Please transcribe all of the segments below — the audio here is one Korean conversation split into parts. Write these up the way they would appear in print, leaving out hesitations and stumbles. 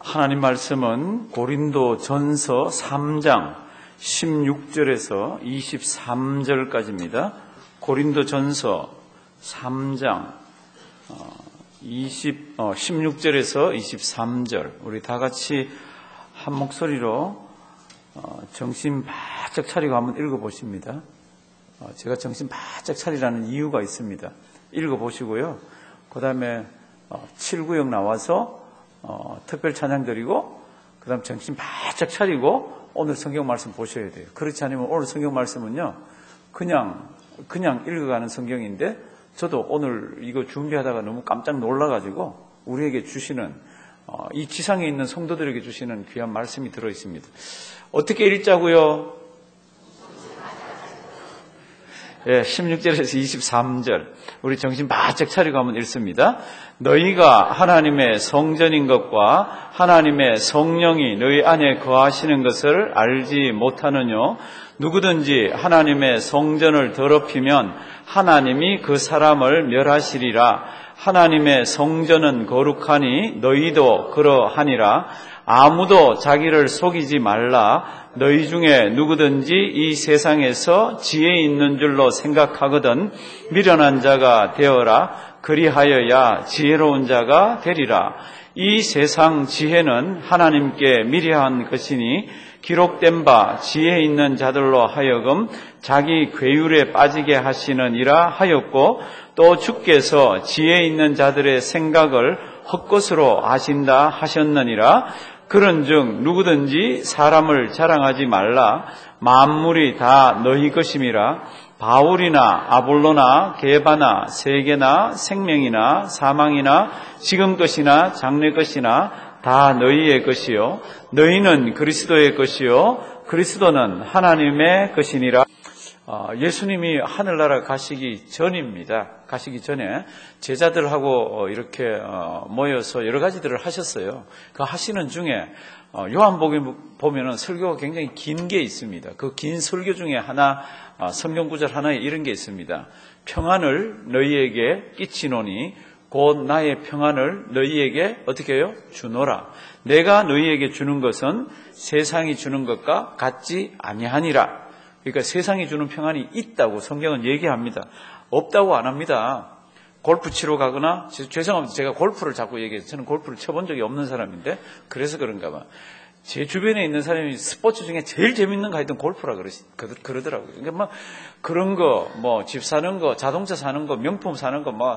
하나님 말씀은 고린도 전서 3장 16절에서 23절까지입니다. 고린도 전서 3장 16절에서 23절. 우리 다 같이 한 목소리로 정신 바짝 차리고 한번 읽어보십니다. 제가 정신 바짝 차리라는 이유가 있습니다. 읽어보시고요. 그 다음에 7구역 나와서 특별 찬양 드리고 그 다음 정신 바짝 차리고 오늘 성경 말씀 보셔야 돼요. 그렇지 않으면 오늘 성경 말씀은요 그냥 읽어가는 성경인데 저도 오늘 이거 준비하다가 너무 깜짝 놀라가지고 우리에게 주시는 이 지상에 있는 성도들에게 주시는 귀한 말씀이 들어있습니다. 어떻게 읽자고요? 16절에서 23절 우리 정신 바짝 차리고 한번 읽습니다. 너희가 하나님의 성전인 것과 하나님의 성령이 너희 안에 거하시는 것을 알지 못하느뇨. 누구든지 하나님의 성전을 더럽히면 하나님이 그 사람을 멸하시리라. 하나님의 성전은 거룩하니 너희도 그러하니라. 아무도 자기를 속이지 말라. 너희 중에 누구든지 이 세상에서 지혜 있는 줄로 생각하거든 미련한 자가 되어라. 그리하여야 지혜로운 자가 되리라. 이 세상 지혜는 하나님께 미련한 것이니 기록된 바 지혜 있는 자들로 하여금 자기 괴율에 빠지게 하시느니라 하였고, 또 주께서 지혜 있는 자들의 생각을 헛것으로 아신다 하셨느니라. 그런즉 누구든지 사람을 자랑하지 말라. 만물이 다 너희 것임이라. 바울이나 아볼로나 게바나 세계나 생명이나 사망이나 지금 것이나 장래 것이나 다 너희의 것이요 너희는 그리스도의 것이요 그리스도는 하나님의 것이니라. 예수님이 하늘나라 가시기 전입니다. 가시기 전에 제자들하고 이렇게 모여서 여러 가지들을 하셨어요. 그 하시는 중에 요한복음 보면은 설교가 굉장히 긴 게 있습니다. 그 긴 설교 중에 하나, 성경 구절 하나에 이런 게 있습니다. 평안을 너희에게 끼치노니 곧 나의 평안을 너희에게 어떻게 해요? 주노라. 내가 너희에게 주는 것은 세상이 주는 것과 같지 아니하니라. 그러니까 세상이 주는 평안이 있다고 성경은 얘기합니다. 없다고 안 합니다. 골프 치러 가거나, 죄송합니다. 제가 골프를 자꾸 얘기해서 저는 골프를 쳐본 적이 없는 사람인데 그래서 그런가 봐. 제 주변에 있는 사람이 스포츠 중에 제일 재밌는 거 하여튼 골프라 그러더라고요. 그러니까 뭐 그런 거, 뭐 집 사는 거, 자동차 사는 거, 명품 사는 거, 뭐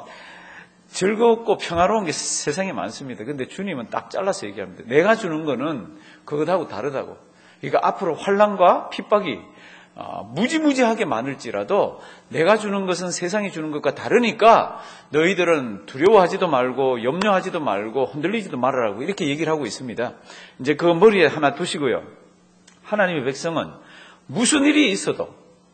즐겁고 평화로운 게 세상에 많습니다. 근데 주님은 딱 잘라서 얘기합니다. 내가 주는 거는 그것하고 다르다고. 그러니까 앞으로 환난과 핍박이 무지무지하게 많을지라도 내가 주는 것은 세상이 주는 것과 다르니까 너희들은 두려워하지도 말고 염려하지도 말고 흔들리지도 말아라고 이렇게 얘기를 하고 있습니다. 이제 그 머리에 하나 두시고요. 하나님의 백성은 무슨 일이 있어도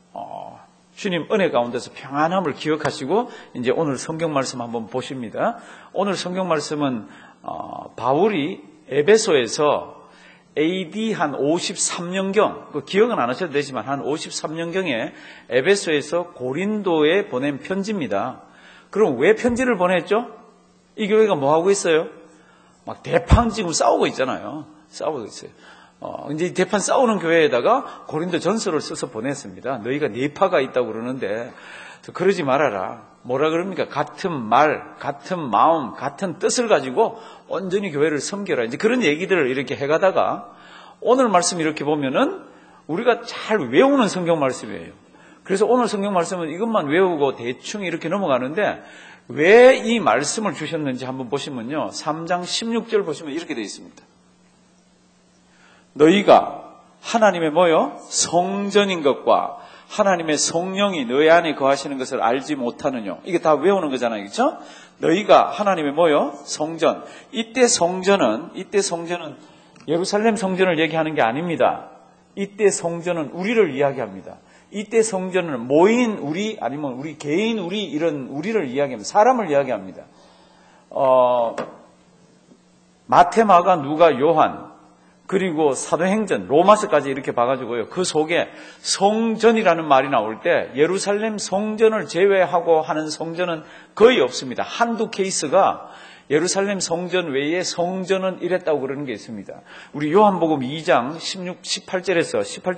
주님 은혜 가운데서 평안함을 기억하시고 이제 오늘 성경 말씀 한번 보십니다. 오늘 성경 말씀은 바울이 에베소에서 AD 한 53년경, 그 기억은 안 하셔도 되지만 한 53년경에 에베소에서 고린도에 보낸 편지입니다. 그럼 왜 편지를 보냈죠? 이 교회가 뭐 하고 있어요? 막 대판 지금 싸우고 있잖아요. 싸우고 있어요. 이제 대판 싸우는 교회에다가 고린도 전서를 써서 보냈습니다. 너희가 네파가 있다고 그러는데 그러지 말아라. 뭐라 그럽니까? 같은 말, 같은 마음, 같은 뜻을 가지고 온전히 교회를 섬겨라. 이제 그런 얘기들을 이렇게 해가다가 오늘 말씀 이렇게 보면은 우리가 잘 외우는 성경 말씀이에요. 그래서 오늘 성경 말씀은 이것만 외우고 대충 이렇게 넘어가는데 왜 이 말씀을 주셨는지 한번 보시면요. 3장 16절 보시면 이렇게 되어 있습니다. 너희가 하나님의 뭐요? 성전인 것과 하나님의 성령이 너희 안에 거하시는 것을 알지 못하느뇨. 이게 다 외우는 거잖아요. 그렇죠? 너희가 하나님의 뭐요? 성전. 이때 성전은 예루살렘 성전을 얘기하는 게 아닙니다. 이때 성전은 우리를 이야기합니다. 이때 성전은 모인 우리 아니면 우리 개인 우리 이런 우리를 이야기합니다. 사람을 이야기합니다. 마태, 마가, 누가, 요한 그리고 사도행전, 로마서까지 이렇게 봐가지고요. 그 속에 성전이라는 말이 나올 때 예루살렘 성전을 제외하고 하는 성전은 거의 없습니다. 한두 케이스가 예루살렘 성전 외에 성전은 이랬다고 그러는 게 있습니다. 우리 요한복음 2장 18절에서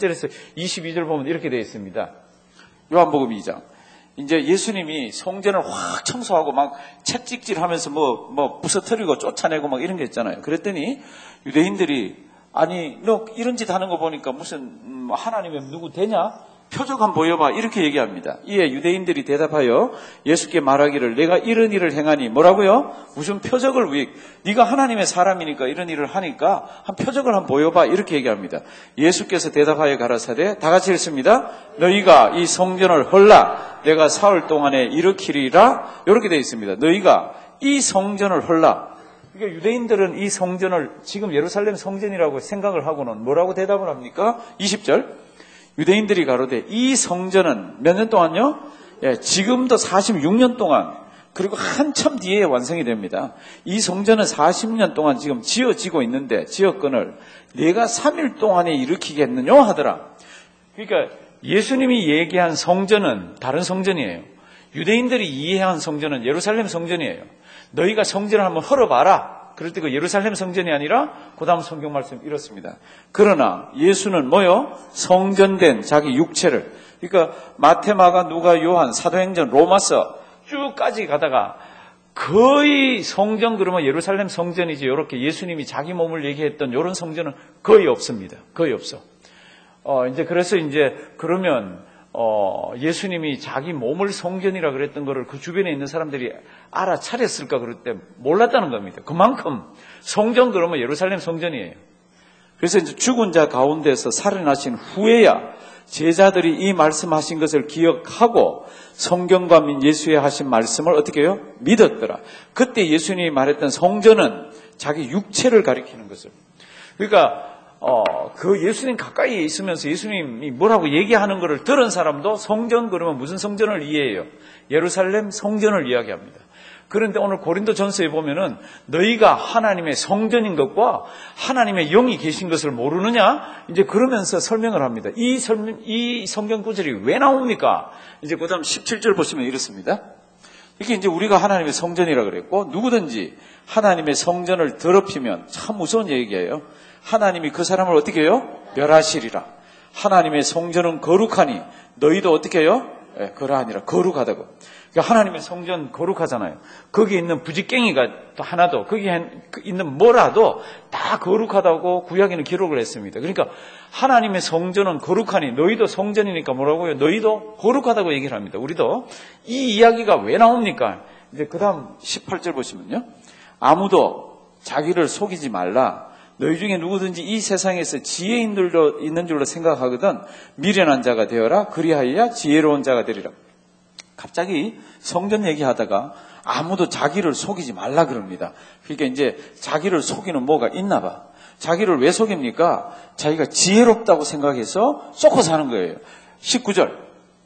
22절 보면 이렇게 되어 있습니다. 요한복음 2장. 이제 예수님이 성전을 확 청소하고 막 채찍질 하면서 뭐 부서뜨리고 쫓아내고 막 이런 게 있잖아요. 그랬더니 유대인들이 아니 너 이런 짓 하는 거 보니까 무슨 하나님이 누구 되냐? 표적 한번 보여봐 이렇게 얘기합니다. 이에 유대인들이 대답하여 예수께 말하기를 내가 이런 일을 행하니 뭐라고요? 무슨 표적을 위해 네가 하나님의 사람이니까 이런 일을 하니까 한 표적을 한번 보여봐 이렇게 얘기합니다. 예수께서 대답하여 가라사대 다 같이 읽습니다. 너희가 이 성전을 헐라 내가 사흘 동안에 일으키리라 이렇게 되어 있습니다. 너희가 이 성전을 헐라. 그러니까 유대인들은 이 성전을 지금 예루살렘 성전이라고 생각을 하고는 뭐라고 대답을 합니까? 20절 유대인들이 가로되 이 성전은 몇 년 동안요? 지금도 46년 동안 그리고 한참 뒤에 완성이 됩니다. 이 성전은 40년 동안 지금 지어지고 있는데 지어건을 내가 3일 동안에 일으키겠느냐 하더라. 그러니까 예수님이 얘기한 성전은 다른 성전이에요. 유대인들이 이해한 성전은 예루살렘 성전이에요. 너희가 성전을 한번 헐어봐라. 그럴 때 그 예루살렘 성전이 아니라 그 다음 성경 말씀 이렇습니다. 그러나 예수는 뭐요? 성전된 자기 육체를 그러니까 마태, 마가, 누가, 요한, 사도행전, 로마서 쭉까지 가다가 거의 성전 그러면 예루살렘 성전이지 이렇게 예수님이 자기 몸을 얘기했던 이런 성전은 거의 없습니다. 거의 없어. 이제 그래서 이제 그러면 예수님이 자기 몸을 성전이라 그랬던 거를 그 주변에 있는 사람들이 알아차렸을까 그럴 때 몰랐다는 겁니다. 그만큼 성전 그러면 예루살렘 성전이에요. 그래서 이제 죽은 자 가운데서 살아나신 후에야 제자들이 이 말씀하신 것을 기억하고 성경과 예수의 하신 말씀을 어떻게 해요? 믿었더라. 그때 예수님이 말했던 성전은 자기 육체를 가리키는 것을. 그러니까 그 예수님 가까이에 있으면서 예수님이 뭐라고 얘기하는 것을 들은 사람도 성전 그러면 무슨 성전을 이해해요? 예루살렘 성전을 이야기합니다. 그런데 오늘 고린도전서에 보면은 너희가 하나님의 성전인 것과 하나님의 영이 계신 것을 모르느냐? 이제 그러면서 설명을 합니다. 이 성경 구절이 왜 나옵니까? 이제 그다음 17절 보시면 이렇습니다. 이게 이제 우리가 하나님의 성전이라 그랬고 누구든지 하나님의 성전을 더럽히면 참 무서운 얘기예요. 하나님이 그 사람을 어떻게 해요? 멸하시리라. 하나님의 성전은 거룩하니 너희도 어떻게 해요? 그러하니라. 거룩하다고. 그러니까 하나님의 성전 거룩하잖아요. 거기에 있는 부지깽이가 또 하나도 거기에 있는 뭐라도 다 거룩하다고 구약에는 기록을 했습니다. 그러니까 하나님의 성전은 거룩하니 너희도 성전이니까 뭐라고요? 너희도 거룩하다고 얘기를 합니다. 우리도 이 이야기가 왜 나옵니까? 이제 그 다음 18절 보시면요. 아무도 자기를 속이지 말라. 너희 중에 누구든지 이 세상에서 지혜 있는 줄로 생각하거든 미련한 자가 되어라. 그리하여야 지혜로운 자가 되리라. 갑자기 성전 얘기하다가 아무도 자기를 속이지 말라 그럽니다. 그러니까 이제 자기를 속이는 뭐가 있나 봐. 자기를 왜 속입니까? 자기가 지혜롭다고 생각해서 쏟고 사는 거예요. 19절.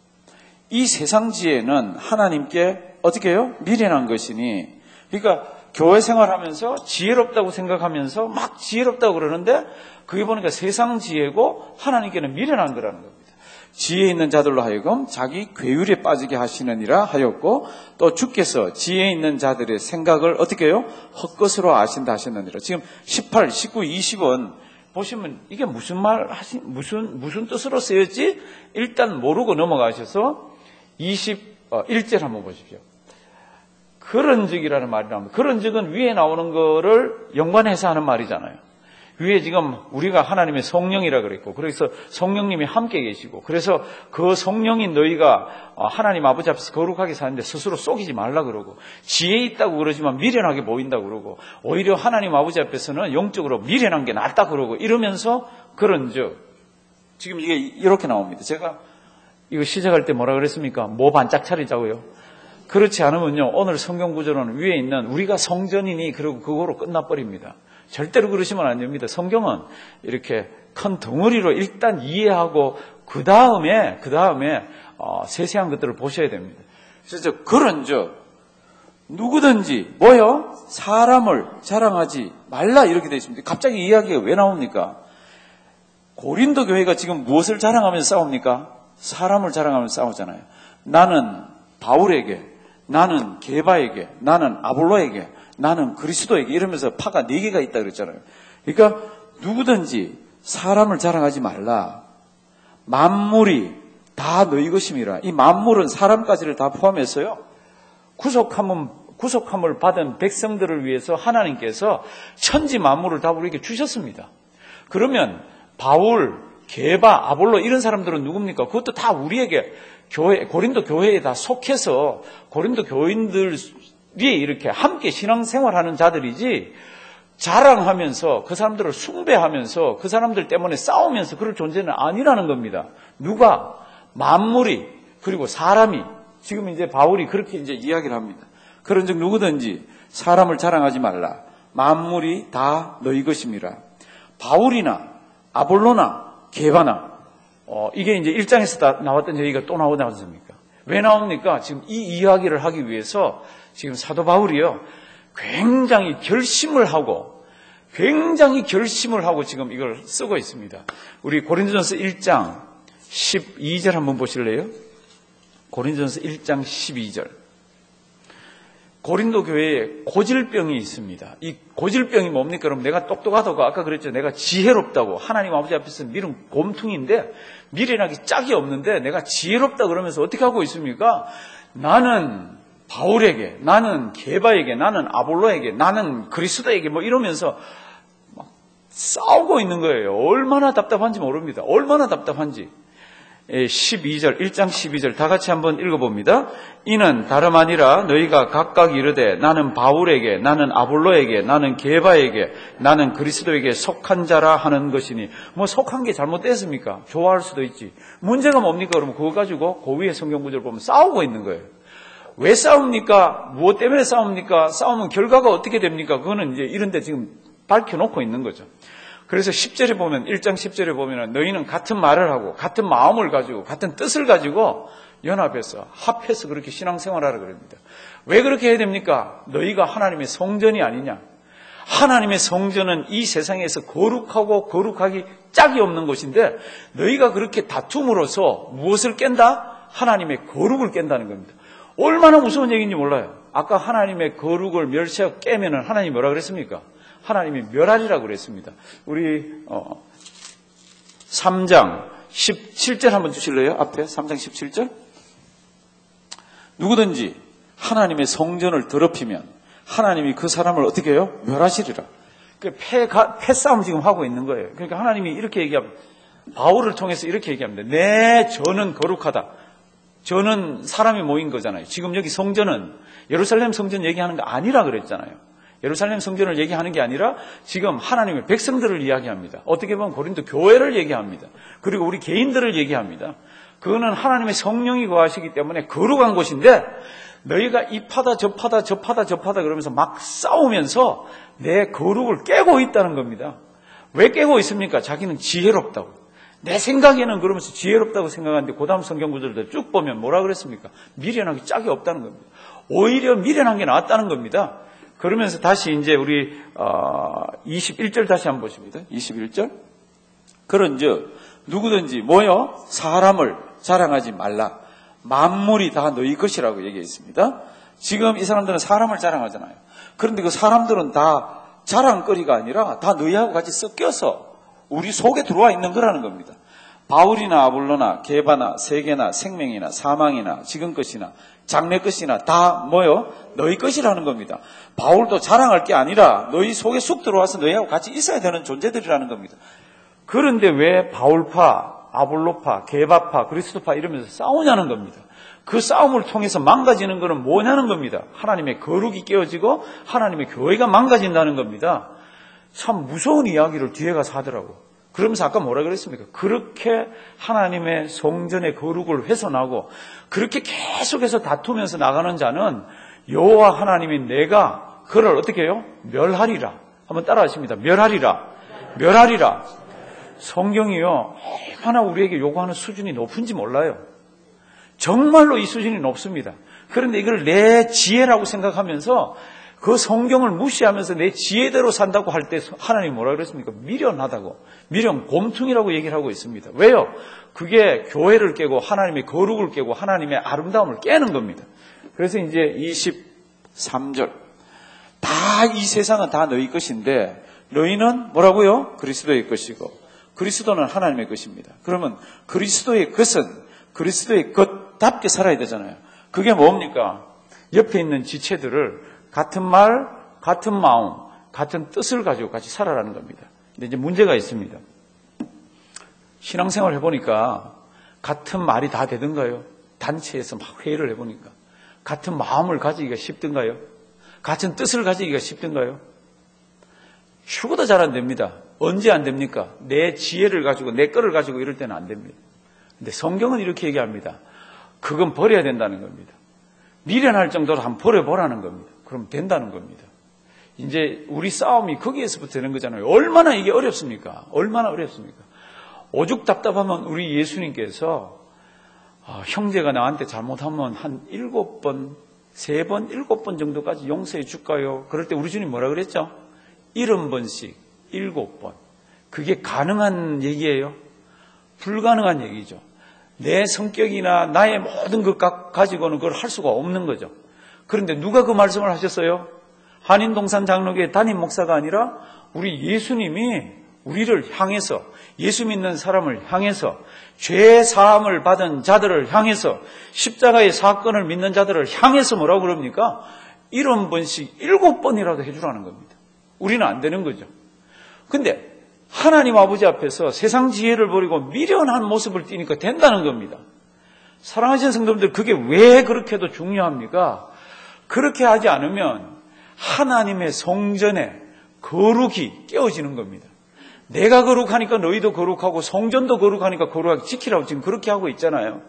이 세상 지혜는 하나님께 어떻게 해요? 미련한 것이니. 그러니까 교회 생활하면서 지혜롭다고 생각하면서 막 지혜롭다고 그러는데 그게 보니까 세상 지혜고 하나님께는 미련한 거라는 겁니다. 지혜 있는 자들로 하여금 자기 괴율에 빠지게 하시느니라 하였고 또 주께서 지혜 있는 자들의 생각을 어떻게 해요? 헛것으로 아신다 하셨느니라. 지금 18, 19, 20은 보시면 이게 무슨 뜻으로 쓰였지? 일단 모르고 넘어가셔서 21절 한번 보십시오. 그런 적이라는 말이 나옵니다. 그런 적은 위에 나오는 거를 연관해서 하는 말이잖아요. 위에 지금 우리가 하나님의 성령이라 그랬고 그래서 성령님이 함께 계시고 그래서 그 성령인 너희가 하나님 아버지 앞에서 거룩하게 사는데 스스로 속이지 말라 그러고 지혜 있다고 그러지만 미련하게 보인다고 그러고 오히려 하나님 아버지 앞에서는 영적으로 미련한 게 낫다 그러고 이러면서 그런 적 지금 이게 이렇게 나옵니다. 제가 이거 시작할 때 뭐라 그랬습니까? 뭐 반짝 차리자고요. 그렇지 않으면요 오늘 성경 구절은 위에 있는 우리가 성전이니 그리고 그거로 끝나버립니다. 절대로 그러시면 안 됩니다. 성경은 이렇게 큰 덩어리로 일단 이해하고 그 다음에 세세한 것들을 보셔야 됩니다. 그래서 그런즉 누구든지 뭐요? 사람을 자랑하지 말라 이렇게 되어 있습니다. 갑자기 이야기가 왜 나옵니까? 고린도 교회가 지금 무엇을 자랑하면서 싸웁니까? 사람을 자랑하면서 싸우잖아요. 나는 바울에게, 나는 게바에게, 나는 아볼로에게, 나는 그리스도에게 이러면서 파가 4개가 있다 그랬잖아요. 그러니까 누구든지 사람을 자랑하지 말라. 만물이 다 너희 것임이라. 이 만물은 사람까지를 다 포함했어요. 구속함을 받은 백성들을 위해서 하나님께서 천지 만물을 다 우리에게 주셨습니다. 그러면 바울, 게바, 아볼로 이런 사람들은 누굽니까? 그것도 다 우리에게 고린도 교회에 다 속해서 고린도 교인들이 이렇게 함께 신앙생활하는 자들이지, 자랑하면서 그 사람들을 숭배하면서 그 사람들 때문에 싸우면서 그럴 존재는 아니라는 겁니다. 누가? 만물이, 그리고 사람이. 지금 이제 바울이 그렇게 이제 이야기를 합니다. 그런즉 누구든지 사람을 자랑하지 말라. 만물이 다 너희 것임이라. 바울이나 아볼로나 게바나, 이게 이제 1장에서 다 나왔던 얘기가 또 나오지 않습니까? 왜 나옵니까? 지금 이 이야기를 하기 위해서 지금 사도 바울이요, 굉장히 결심을 하고 지금 이걸 쓰고 있습니다. 우리 고린도전서 1장 12절 한번 보실래요? 고린도전서 1장 12절. 고린도 교회에 고질병이 있습니다. 이 고질병이 뭡니까? 그럼 내가 똑똑하다고 아까 그랬죠. 내가 지혜롭다고. 하나님 아버지 앞에서 미련 곰퉁인데 미련하기 짝이 없는데 내가 지혜롭다 그러면서 어떻게 하고 있습니까? 나는 바울에게, 나는 게바에게, 나는 아볼로에게, 나는 그리스도에게 뭐 이러면서 막 싸우고 있는 거예요. 얼마나 답답한지 모릅니다. 얼마나 답답한지. 12절, 1장 12절 다 같이 한번 읽어봅니다. 이는 다름 아니라 너희가 각각 이르되 나는 바울에게, 나는 아볼로에게, 나는 게바에게, 나는 그리스도에게 속한 자라 하는 것이니. 뭐 속한 게 잘못됐습니까? 좋아할 수도 있지. 문제가 뭡니까? 그러면 그거 가지고 그 위에 성경 구절을 보면 싸우고 있는 거예요. 왜 싸웁니까? 무엇 때문에 싸웁니까? 싸우면 결과가 어떻게 됩니까? 그거는 이제 이런데 지금 밝혀놓고 있는 거죠. 그래서 10절에 보면, 1장 10절에 보면 너희는 같은 말을 하고 같은 마음을 가지고 같은 뜻을 가지고 연합해서 합해서 그렇게 신앙생활하라 그럽니다. 왜 그렇게 해야 됩니까? 너희가 하나님의 성전이 아니냐. 하나님의 성전은 이 세상에서 거룩하고 거룩하기 짝이 없는 것인데 너희가 그렇게 다툼으로써 무엇을 깬다? 하나님의 거룩을 깬다는 겁니다. 얼마나 무서운 얘기인지 몰라요. 아까 하나님의 거룩을 멸시하고 깨면은 하나님이 뭐라 그랬습니까? 하나님이 멸하리라고 그랬습니다. 우리 3장 17절 한번 주실래요? 앞에 3장 17절. 누구든지 하나님의 성전을 더럽히면 하나님이 그 사람을 어떻게 해요? 멸하시리라. 패싸움 지금 하고 있는 거예요. 그러니까 하나님이 이렇게 얘기합니다. 바울을 통해서 이렇게 얘기합니다. 저는 거룩하다. 저는 사람이 모인 거잖아요. 지금 여기 성전은 예루살렘 성전 얘기하는 거 아니라 그랬잖아요. 예루살렘 성전을 얘기하는 게 아니라 지금 하나님의 백성들을 이야기합니다. 어떻게 보면 고린도 교회를 얘기합니다. 그리고 우리 개인들을 얘기합니다. 그거는 하나님의 성령이 거하시기 때문에 거룩한 곳인데 너희가 이 파다 저 파다 그러면서 막 싸우면서 내 거룩을 깨고 있다는 겁니다. 왜 깨고 있습니까? 자기는 지혜롭다고. 내 생각에는 그러면서 지혜롭다고 생각하는데 그 다음 성경 구절들 쭉 보면 뭐라 그랬습니까? 미련하기 짝이 없다는 겁니다. 오히려 미련한 게 나았다는 겁니다. 그러면서 다시 이제 우리 21절 다시 한번 보십니다. 21절. 그런즉 누구든지 모여 사람을 자랑하지 말라. 만물이 다 너희 것이라고 얘기했습니다. 지금 이 사람들은 사람을 자랑하잖아요. 그런데 그 사람들은 다 자랑거리가 아니라 다 너희하고 같이 섞여서 우리 속에 들어와 있는 거라는 겁니다. 바울이나 아볼로나 게바나 세계나 생명이나 사망이나 지금 것이나 장래 것이나 다 뭐요? 너희 것이라는 겁니다. 바울도 자랑할 게 아니라 너희 속에 쑥 들어와서 너희하고 같이 있어야 되는 존재들이라는 겁니다. 그런데 왜 바울파, 아볼로파, 게바파, 그리스도파 이러면서 싸우냐는 겁니다. 그 싸움을 통해서 망가지는 것은 뭐냐는 겁니다. 하나님의 거룩이 깨어지고 하나님의 교회가 망가진다는 겁니다. 참 무서운 이야기를 뒤에 가서 하더라고. 그러면서 아까 뭐라 그랬습니까? 그렇게 하나님의 성전의 거룩을 훼손하고 그렇게 계속해서 다투면서 나가는 자는 여호와 하나님이 내가 그를 어떻게 해요? 멸하리라. 한번 따라하십니다. 멸하리라. 성경이요, 얼마나 우리에게 요구하는 수준이 높은지 몰라요. 정말로 이 수준이 높습니다. 그런데 이걸 내 지혜라고 생각하면서 그 성경을 무시하면서 내 지혜대로 산다고 할 때 하나님이 뭐라 그랬습니까? 미련하다고. 미련 곰퉁이라고 얘기를 하고 있습니다. 왜요? 그게 교회를 깨고 하나님의 거룩을 깨고 하나님의 아름다움을 깨는 겁니다. 그래서 이제 23절. 다 이 세상은 다 너희 것인데 너희는 뭐라고요? 그리스도의 것이고 그리스도는 하나님의 것입니다. 그러면 그리스도의 것은 그리스도의 것답게 살아야 되잖아요. 그게 뭡니까? 옆에 있는 지체들을 같은 말, 같은 마음, 같은 뜻을 가지고 같이 살아라는 겁니다. 근데 이제 문제가 있습니다. 신앙생활 해보니까 같은 말이 다 되던가요? 단체에서 막 회의를 해보니까 같은 마음을 가지기가 쉽던가요? 같은 뜻을 가지기가 쉽던가요? 죽어도 잘 안 됩니다. 언제 안 됩니까? 내 지혜를 가지고 내 거를 가지고 이럴 때는 안 됩니다. 근데 성경은 이렇게 얘기합니다. 그건 버려야 된다는 겁니다. 미련할 정도로 한번 버려보라는 겁니다. 그럼 된다는 겁니다. 이제 우리 싸움이 거기에서부터 되는 거잖아요. 얼마나 이게 어렵습니까? 얼마나 어렵습니까? 오죽 답답하면 우리 예수님께서 형제가 나한테 잘못하면 한 7번, 3번, 7번 정도까지 용서해 줄까요? 그럴 때 우리 주님 뭐라 그랬죠? 70번씩 7번. 그게 가능한 얘기예요? 불가능한 얘기죠. 내 성격이나 나의 모든 것 가지고는 그걸 할 수가 없는 거죠. 그런데 누가 그 말씀을 하셨어요? 한인동산 장로교회 담임 목사가 아니라 우리 예수님이 우리를 향해서, 예수 믿는 사람을 향해서, 죄 사함을 받은 자들을 향해서, 십자가의 사건을 믿는 자들을 향해서 뭐라고 그럽니까? 70번씩 7번이라도 해주라는 겁니다. 우리는 안 되는 거죠. 근데 하나님 아버지 앞에서 세상 지혜를 버리고 미련한 모습을 띠니까 된다는 겁니다. 사랑하시는 성도님들, 그게 왜 그렇게도 중요합니까? 그렇게 하지 않으면 하나님의 성전에 거룩이 깨어지는 겁니다. 내가 거룩하니까 너희도 거룩하고 성전도 거룩하니까 거룩하게 지키라고 지금 그렇게 하고 있잖아요.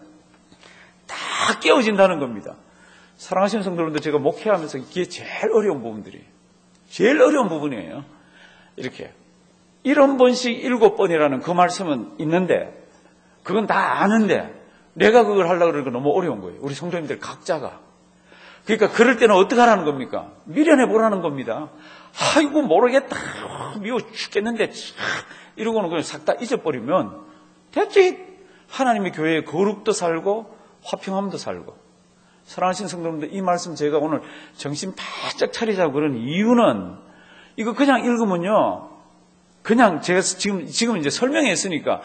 다 깨어진다는 겁니다. 사랑하시는 성도님들, 제가 목회하면서 이게 제일 어려운 부분들이에요. 제일 어려운 부분이에요. 이렇게 70번씩 7번이라는 그 말씀은 있는데 그건 다 아는데 내가 그걸 하려고 그러니까 너무 어려운 거예요. 우리 성도님들 각자가. 그러니까 그럴 때는 어떻게 하라는 겁니까? 미련해 보라는 겁니다. 아이고 모르겠다. 미워 죽겠는데 이러고는 그냥 싹 다 잊어버리면 됐지. 하나님의 교회에 거룩도 살고 화평함도 살고. 사랑하시는 성도님들, 이 말씀 제가 오늘 정신 바짝 차리자고 그런 이유는 이거 그냥 읽으면요. 그냥 제가 지금 이제 설명했으니까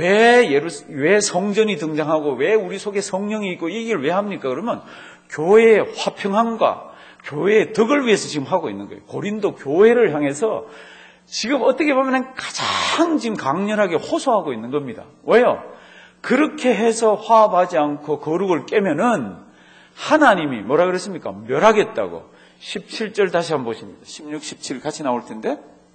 왜 성전이 등장하고 왜 우리 속에 성령이 있고 이 얘기를 왜 합니까? 그러면 교회의 화평함과 교회의 덕을 위해서 지금 하고 있는 거예요. 고린도 교회를 향해서 지금 어떻게 보면 가장 지금 강렬하게 호소하고 있는 겁니다. 왜요? 그렇게 해서 화합하지 않고 거룩을 깨면은 하나님이 뭐라 그랬습니까? 멸하겠다고. 17절 다시 한번 보십니다. 16, 17 같이 나올 텐데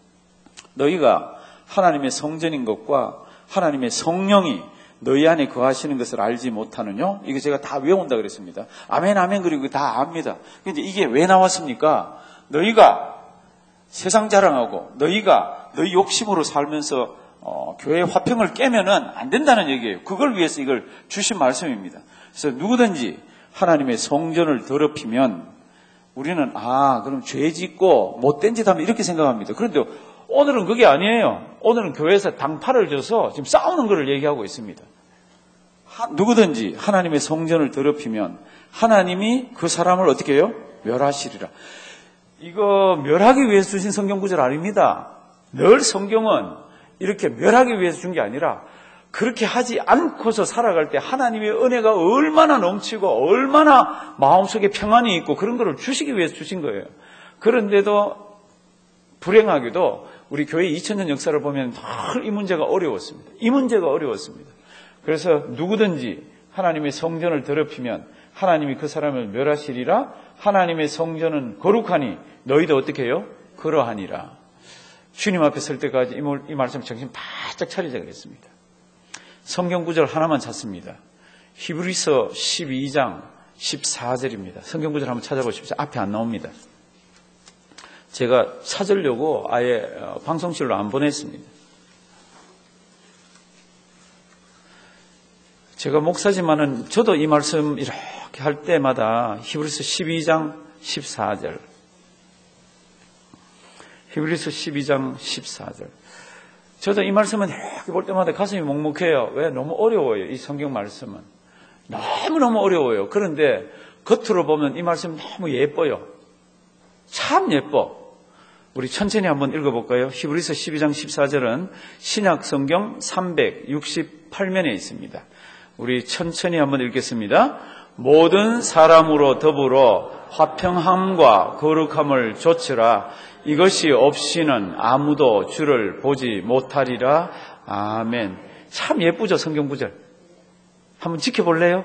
너희가 하나님의 성전인 것과 하나님의 성령이 너희 안에 거하시는 것을 알지 못하느냐? 이거 제가 다 외운다 그랬습니다. 아멘, 아멘, 그리고 다 압니다. 근데 이게 왜 나왔습니까? 너희가 세상 자랑하고 너희가 너희 욕심으로 살면서 교회의 화평을 깨면은 안 된다는 얘기예요. 그걸 위해서 이걸 주신 말씀입니다. 그래서 누구든지 하나님의 성전을 더럽히면 우리는 그럼 죄 짓고 못된 짓 하면 이렇게 생각합니다. 그런데 오늘은 그게 아니에요. 오늘은 교회에서 당파를 줘서 지금 싸우는 것을 얘기하고 있습니다. 누구든지 하나님의 성전을 더럽히면 하나님이 그 사람을 어떻게 해요? 멸하시리라. 이거 멸하기 위해서 주신 성경 구절 아닙니다. 늘 성경은 이렇게 멸하기 위해서 준 게 아니라 그렇게 하지 않고서 살아갈 때 하나님의 은혜가 얼마나 넘치고 얼마나 마음속에 평안이 있고 그런 거를 주시기 위해서 주신 거예요. 그런데도 불행하게도 우리 교회 2000년 역사를 보면 늘 이 문제가 어려웠습니다. 이 문제가 어려웠습니다. 그래서 누구든지 하나님의 성전을 더럽히면 하나님이 그 사람을 멸하시리라. 하나님의 성전은 거룩하니 너희도 어떻게 해요? 그러하니라. 주님 앞에 설 때까지 이 말씀 정신 바짝 차리자 그랬습니다. 성경 구절 하나만 찾습니다. 히브리서 12장 14절입니다. 성경 구절 한번 찾아보십시오. 앞에 안 나옵니다. 제가 찾으려고 아예 방송실로 안 보냈습니다. 제가 목사지만은 저도 이 말씀 이렇게 할 때마다 히브리서 12장 14절. 히브리서 12장 14절. 저도 이 말씀은 이렇게 볼 때마다 가슴이 먹먹해요. 왜? 너무 어려워요. 이 성경 말씀은. 너무너무 어려워요. 그런데 겉으로 보면 이 말씀 너무 예뻐요. 참 예뻐. 우리 천천히 한번 읽어볼까요? 히브리서 12장 14절은 신약 성경 368면에 있습니다. 우리 천천히 한번 읽겠습니다. 모든 사람으로 더불어 화평함과 거룩함을 조치라. 이것이 없이는 아무도 주를 보지 못하리라. 아멘. 참 예쁘죠, 성경 구절. 한번 지켜볼래요?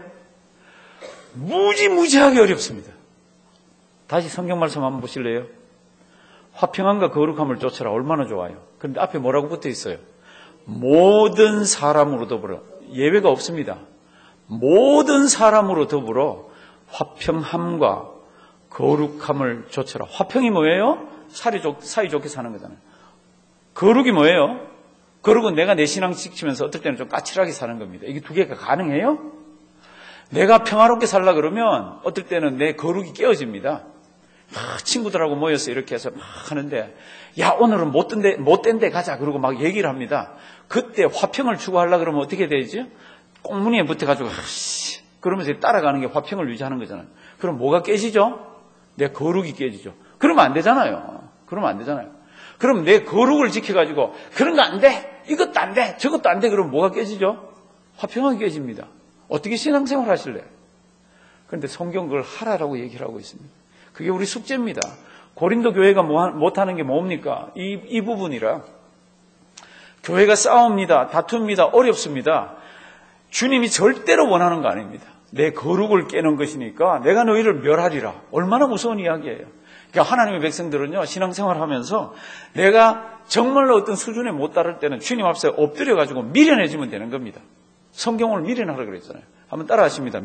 무지무지하게 어렵습니다. 다시 성경 말씀 한번 보실래요? 화평함과 거룩함을 쫓아라. 얼마나 좋아요. 그런데 앞에 뭐라고 붙어 있어요? 모든 사람으로 더불어. 예외가 없습니다. 모든 사람으로 더불어 화평함과 거룩함을 쫓아라. 화평이 뭐예요? 사이좋게 사는 거잖아요. 거룩이 뭐예요? 거룩은 내가 내 신앙 지키면서 어떨 때는 좀 까칠하게 사는 겁니다. 이게 두 개가 가능해요? 내가 평화롭게 살라 그러면 어떨 때는 내 거룩이 깨어집니다. 친구들하고 모여서 이렇게 해서 막 하는데, 야, 오늘은 못된 데 가자. 그러고 막 얘기를 합니다. 그때 화평을 추구하려고 그러면 어떻게 되죠? 꽁무니에 붙어가지고, 그러면서 따라가는 게 화평을 유지하는 거잖아요. 그럼 뭐가 깨지죠? 내 거룩이 깨지죠. 그러면 안 되잖아요. 그럼 내 거룩을 지켜가지고, 그런 거 안 돼. 이것도 안 돼. 저것도 안 돼. 그러면 뭐가 깨지죠? 화평하게 깨집니다. 어떻게 신앙생활 하실래요? 그런데 성경 그걸 하라라고 얘기를 하고 있습니다. 그게 우리 숙제입니다. 고린도 교회가 못하는 게 뭡니까? 이 부분이라. 교회가 싸웁니다. 다툽니다. 어렵습니다. 주님이 절대로 원하는 거 아닙니다. 내 거룩을 깨는 것이니까 내가 너희를 멸하리라. 얼마나 무서운 이야기예요. 그러니까 하나님의 백성들은요, 신앙생활 하면서 내가 정말로 어떤 수준에 못 따를 때는 주님 앞에 엎드려가지고 미련해지면 되는 겁니다. 성경을 미련하라 그랬잖아요. 한번 따라하십니다.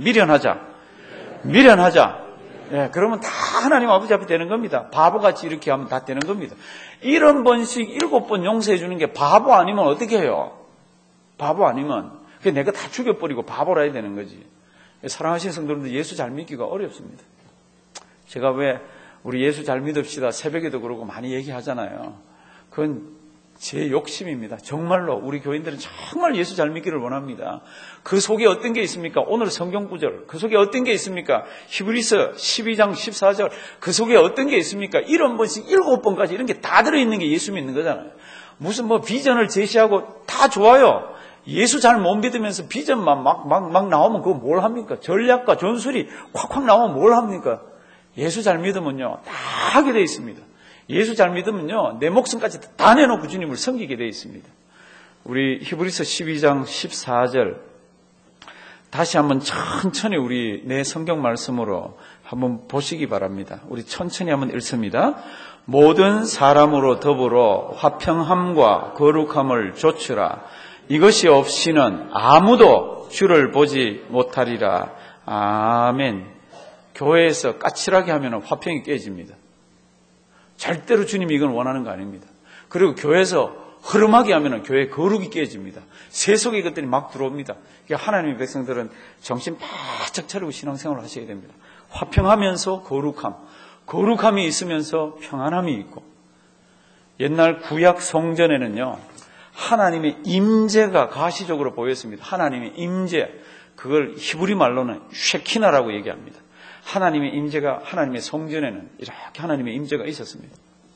미련하자. 예, 그러면 다 하나님 아버지 앞에 되는 겁니다. 바보같이 이렇게 하면 다 되는 겁니다. 1번씩 7번 용서해 주는 게 바보 아니면 어떻게 해요? 바보 아니면 내가 다 죽여버리고 바보라 해야 되는 거지. 사랑하시는 성도님들, 예수 잘 믿기가 어렵습니다. 제가 왜 우리 예수 잘 믿읍시다 새벽에도 그러고 많이 얘기하잖아요. 그건 제 욕심입니다. 정말로 우리 교인들은 정말 예수 잘 믿기를 원합니다. 그 속에 어떤 게 있습니까? 오늘 성경 구절. 그 속에 어떤 게 있습니까? 히브리서 12장 14절. 그 속에 어떤 게 있습니까? 7번씩 7번까지 이런 게 다 들어있는 게 예수 믿는 거잖아요. 무슨 비전을 제시하고 다 좋아요. 예수 잘 못 믿으면서 비전만 막 나오면 그거 뭘 합니까? 전략과 전술이 콱콱 나오면 뭘 합니까? 예수 잘 믿으면요, 다 하게 돼 있습니다. 예수 잘 믿으면요, 내 목숨까지 다 내놓고 주님을 섬기게 되어 있습니다. 우리 히브리서 12장 14절 다시 한번 천천히 우리 내 성경 말씀으로 한번 보시기 바랍니다. 우리 천천히 한번 읽습니다. 모든 사람으로 더불어 화평함과 거룩함을 좇으라. 이것이 없이는 아무도 주를 보지 못하리라. 아멘. 교회에서 까칠하게 하면 화평이 깨집니다. 절대로 주님이 이건 원하는 거 아닙니다. 그리고 교회에서 흐름하게 하면 교회의 거룩이 깨집니다. 세속의 것들이 막 들어옵니다. 그러니까 하나님의 백성들은 정신 바짝 차리고 신앙생활을 하셔야 됩니다. 화평하면서 거룩함이 있으면서 평안함이 있고, 옛날 구약 성전에는요, 하나님의 임재가 가시적으로 보였습니다. 하나님의 임재, 그걸 히브리 말로는 쉐키나라고 얘기합니다. 하나님의 임재가, 하나님의 성전에는 이렇게 하나님의 임재가 있었습니다.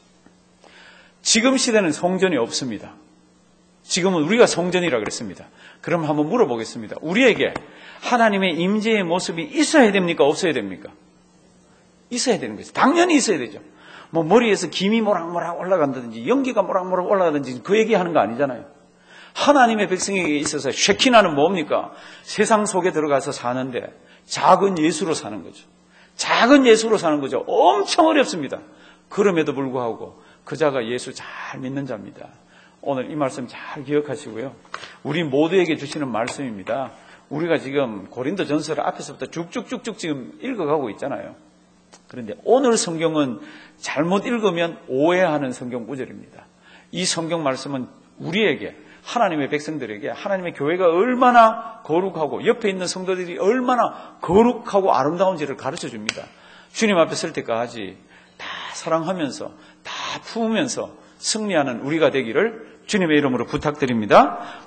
지금 시대는 성전이 없습니다. 지금은 우리가 성전이라 그랬습니다. 그럼 한번 물어보겠습니다. 우리에게 하나님의 임재의 모습이 있어야 됩니까? 없어야 됩니까? 있어야 되는 거죠. 당연히 있어야 되죠. 머리에서 김이 모락모락 올라간다든지 연기가 모락모락 올라가든지 그 얘기하는 거 아니잖아요. 하나님의 백성에게 있어서 쉐키나는 뭡니까? 세상 속에 들어가서 사는데 작은 예수로 사는 거죠. 작은 예수로 사는 거죠. 엄청 어렵습니다. 그럼에도 불구하고 그 자가 예수 잘 믿는 자입니다. 오늘 이 말씀 잘 기억하시고요. 우리 모두에게 주시는 말씀입니다. 우리가 지금 고린도 전서를 앞에서부터 쭉쭉쭉쭉 지금 읽어가고 있잖아요. 그런데 오늘 성경은 잘못 읽으면 오해하는 성경 구절입니다. 이 성경 말씀은 우리에게, 하나님의 백성들에게 하나님의 교회가 얼마나 거룩하고 옆에 있는 성도들이 얼마나 거룩하고 아름다운지를 가르쳐 줍니다. 주님 앞에 설 때까지 다 사랑하면서 다 품으면서 승리하는 우리가 되기를 주님의 이름으로 부탁드립니다.